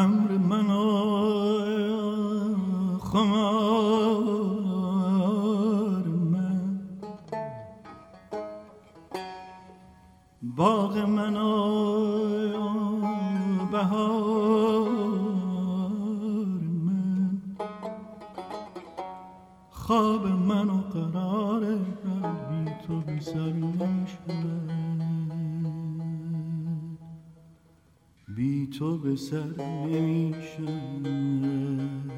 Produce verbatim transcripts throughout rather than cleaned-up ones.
خمر من خمار من باغ من بهار من خواب من و قرار بی تو بی سر نشود بی تو به سر نمیشود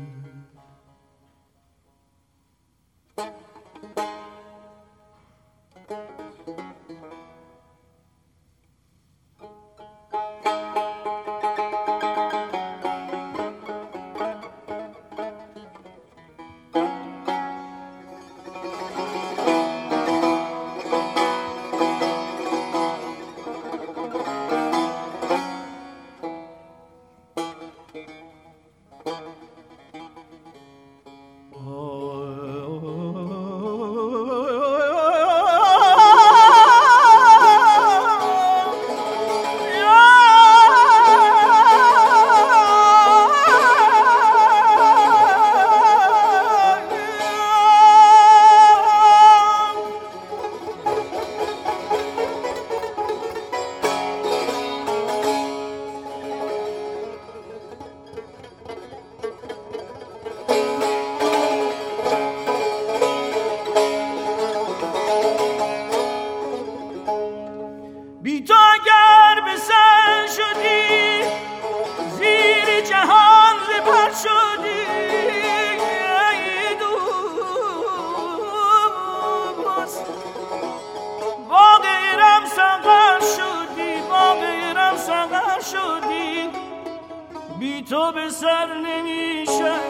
بی تو به سر نمیشه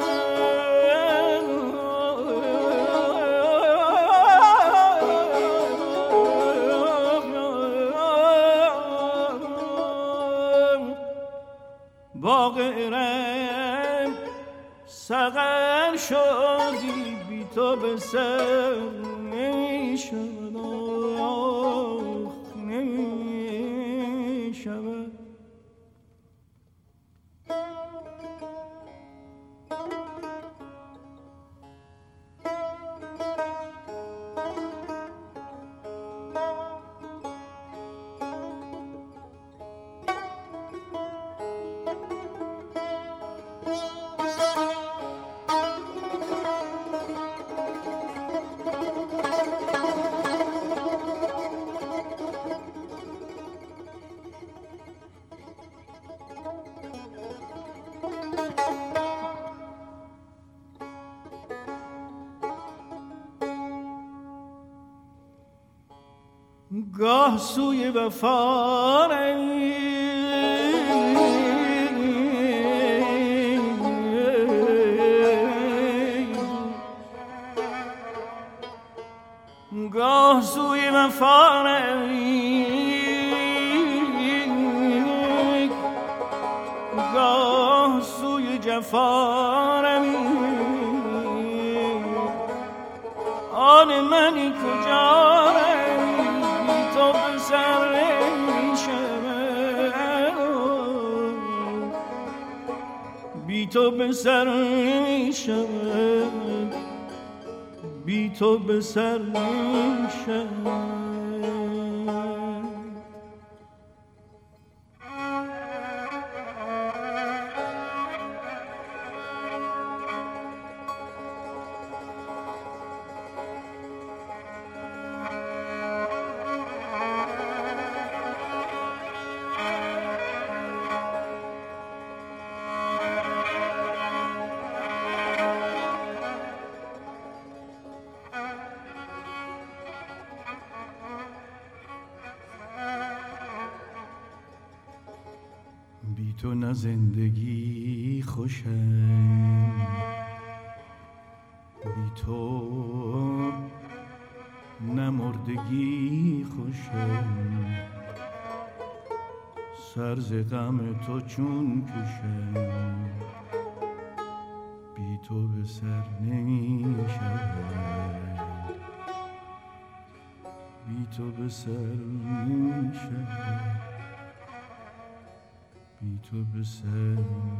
باغ ارم سقر شدی بی تو به سر نمیشه گاه سوی وفا روی گاه سوی وفا روی گاه سوی جفا روی آن منی کجا بی تو به سر نمیشود بی تو به سر نمیشود بی تو نه زندگی خوشم بی تو نه مردگی خوشم سر ز غم تو چون کشم بی تو به سر نمی شود بی تو به سر نمی شود بی تو به سر